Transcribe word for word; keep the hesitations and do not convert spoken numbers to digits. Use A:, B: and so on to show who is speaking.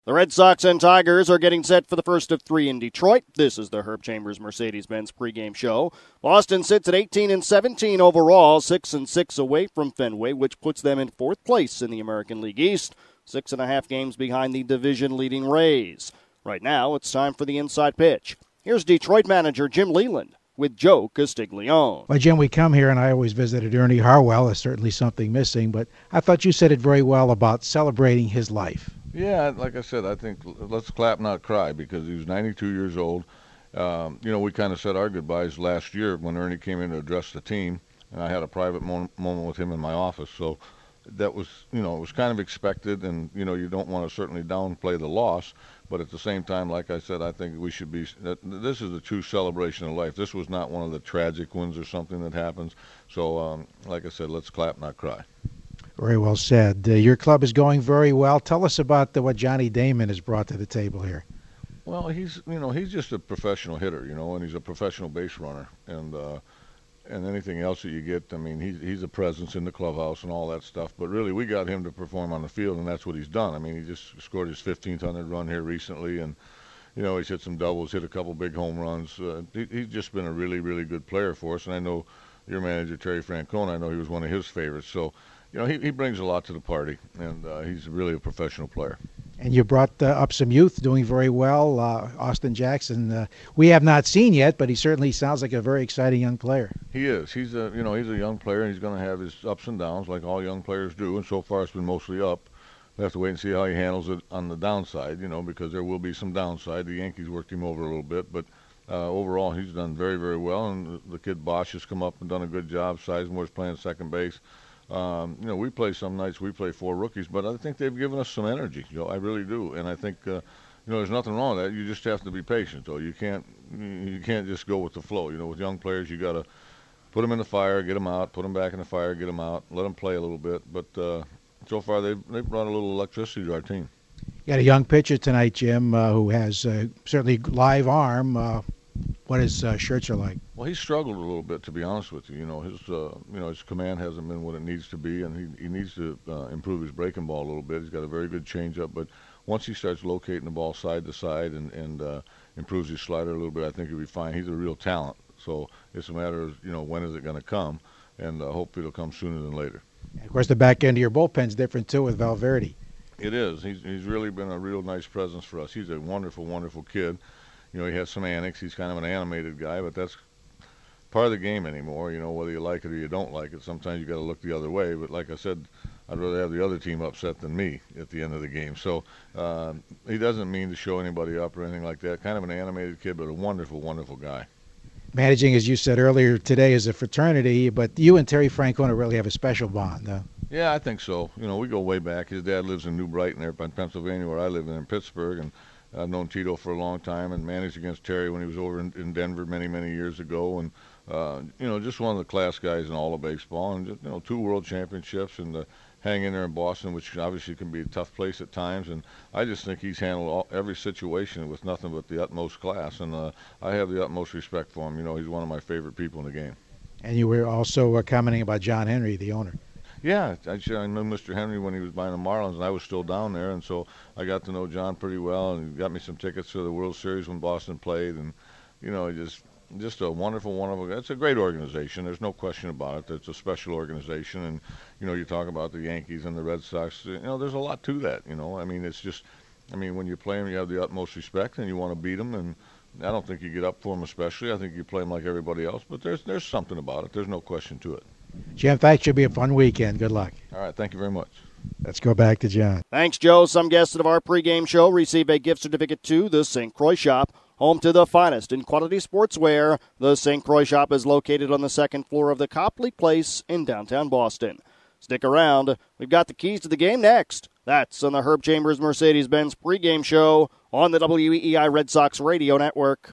A: The Red Sox and Tigers are getting set for the first of three in Detroit. This is the Herb Chambers Mercedes-Benz pregame show. Boston sits at eighteen and seventeen overall, six and six away from Fenway, which puts them in fourth place in the American League East, six and a half games behind the division-leading Rays. Right now, it's time for the inside pitch. Here's Detroit manager Jim Leyland with Joe Castiglione.
B: Well, Jim, we come here, and I always visited Ernie Harwell. There's certainly something missing, but I thought you said it very well about celebrating his life.
C: Yeah, like I said, I think let's clap, not cry, because he was ninety-two years old. Um, you know, we kind of said our goodbyes last year when Ernie came in to address the team, and I had a private mo- moment with him in my office. So that was, you know, it was kind of expected, and, you know, you don't want to certainly downplay the loss. But at the same time, like I said, I think we should be – this is a true celebration of life. This was not one of the tragic ones or something that happens. So, um, like I said, let's clap, not cry.
B: Very well said. Uh, your club is going very well. Tell us about the, what Johnny Damon has brought to the table here.
C: Well, he's you know he's just a professional hitter, you know, and he's a professional base runner, and uh, and anything else that you get, I mean, he's he's a presence in the clubhouse and all that stuff. But really, we got him to perform on the field, and that's what he's done. I mean, he just scored his fifteen hundred run here recently, and you know he's hit some doubles, hit a couple big home runs. Uh, he, he's just been a really really good player for us, and I know your manager Terry Francona, I know he was one of his favorites. So. You know, he, he brings a lot to the party, and uh, he's really a professional player.
B: And you brought uh, up some youth doing very well. Uh, Austin Jackson, uh, we have not seen yet, but he certainly sounds like a very exciting young player.
C: He is. He's a you know he's a young player, and he's going to have his ups and downs like all young players do. And so far, it's been mostly up. We have to wait and see how he handles it on the downside, you know, because there will be some downside. The Yankees worked him over a little bit, but uh, overall, he's done very very well. And the, the kid Bosch has come up and done a good job. Sizemore's playing second base. Um, you know, we play some nights, we play four rookies, but I think they've given us some energy. You know, I really do, and I think uh, you know, there's nothing wrong with that. You just have to be patient, though. You can't you can't just go with the flow. You know, with young players, you got to put them in the fire, get them out, put them back in the fire, get them out, let them play a little bit. But uh, so far, they've they've brought a little electricity to our team.
B: You got a young pitcher tonight, Jim, uh, who has uh, certainly live arm. Uh, what his uh, shirts are like?
C: Well, he's struggled a little bit, to be honest with you. You know, his uh, you know his command hasn't been what it needs to be, and he he needs to uh, improve his breaking ball a little bit. He's got a very good changeup, but once he starts locating the ball side to side and and uh, improves his slider a little bit, I think he'll be fine. He's a real talent. So it's a matter of, you know, when is it going to come, and uh, hopefully it'll come sooner than later.
B: And of course, the back end of your bullpen's different too with Valverde.
C: It is. He's he's really been a real nice presence for us. He's a wonderful, wonderful kid. You know, he has some antics. He's kind of an animated guy, but that's part of the game anymore. You know, whether you like it or you don't like it, sometimes you got to look the other way. But like I said, I'd rather have the other team upset than me at the end of the game. So uh, he doesn't mean to show anybody up or anything like that. Kind of an animated kid, but a wonderful, wonderful guy.
B: Managing, as you said earlier today, is a fraternity, but you and Terry Francona really have a special bond, huh?
C: Yeah, I think so. You know, we go way back. His dad lives in New Brighton there in Pennsylvania, where I live in Pittsburgh, and I've known Tito for a long time and managed against Terry when he was over in, in Denver many, many years ago. And, uh, you know, just one of the class guys in all of baseball. And, just, you know, two world championships and uh, hang in there in Boston, which obviously can be a tough place at times. And I just think he's handled all, every situation with nothing but the utmost class. And uh, I have the utmost respect for him. You know, he's one of my favorite people in the game.
B: And you were also uh, commenting about John Henry, the owner.
C: Yeah, actually, I knew Mister Henry when he was buying the Marlins, and I was still down there, and so I got to know John pretty well, and he got me some tickets to the World Series when Boston played, and, you know, just just a wonderful, wonderful, it's a great organization. There's no question about it. It's a special organization, and, you know, you talk about the Yankees and the Red Sox, you know, there's a lot to that, you know. I mean, it's just, I mean, when you play them, you have the utmost respect, and you want to beat them, and I don't think you get up for them especially. I think you play them like everybody else, but there's there's something about it. There's no question to it.
B: Jim, thanks. Should be a fun weekend. Good luck.
C: All right. Thank you very much.
B: Let's go back to John.
A: Thanks, Joe. Some guests of our pregame show receive a gift certificate to the Saint Croix Shop, home to the finest in quality sportswear. The Saint Croix Shop is located on the second floor of the Copley Place in downtown Boston. Stick around. We've got the keys to the game next. That's on the Herb Chambers Mercedes-Benz pregame show on the W E E I Red Sox Radio Network.